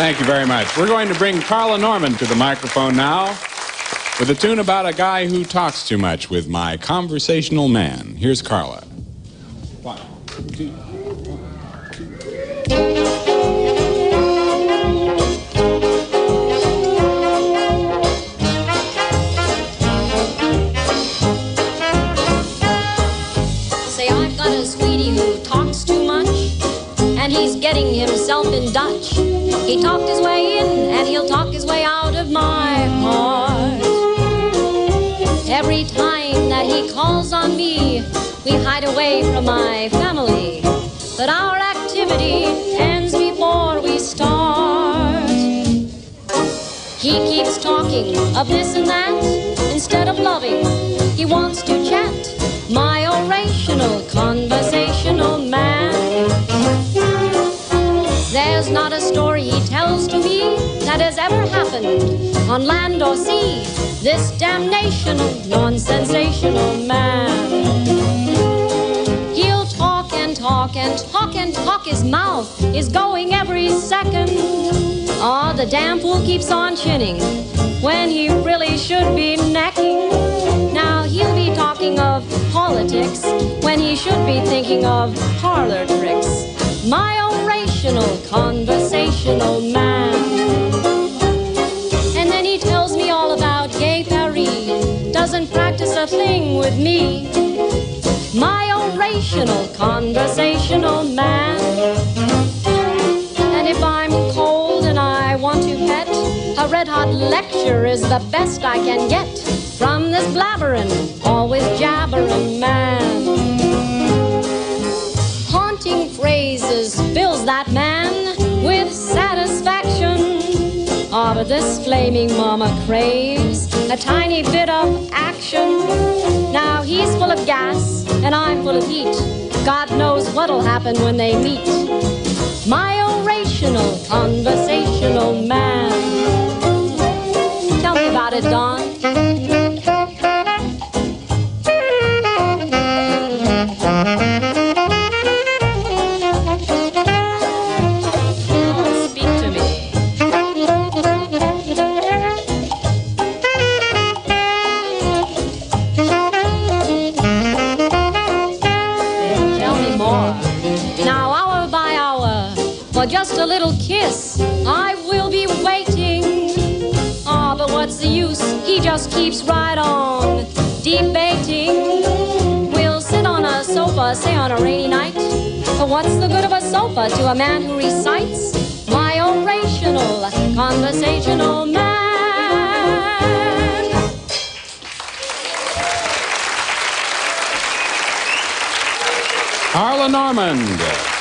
Thank you very much. We're going to bring Carla Norman to the microphone now with a tune about a guy who talks too much with My Conversational Man. Here's Carla. 1, 2, 1, 2. And he's getting himself in Dutch. He talked his way in, and he'll talk his way out of my heart. Every time that he calls on me, we hide away from my family. But our activity ends before we start. He keeps talking of this and that instead of loving. He wants to chat, my orational, conversational man. There's not a story he tells to me that has ever happened on land or sea. This damnational, non-sensational man. He'll talk and talk and talk and talk. His mouth is going every second. Oh, the damn fool keeps on chinning when he really should be necking. Now he'll be talking of politics when he should be thinking of parlor tricks. My orational, conversational man. And then he tells me all about Gay Paris. Doesn't practice a thing with me. My orational, conversational man. And if I'm cold and I want to pet, a red-hot lecture is the best I can get from this blabbering, always jabbering man. Haunting phrases fills that man with satisfaction. Oh, but this flaming mama craves a tiny bit of action. Now he's full of gas and I'm full of heat. God knows what'll happen when they meet. My orational, conversational man. Tell me about it, Don. Just a little kiss, I will be waiting. Oh, but what's the use? He just keeps right on debating. We'll sit on a sofa, say on a rainy night. But what's the good of a sofa to a man who recites my orational, conversational man? Carla Norman.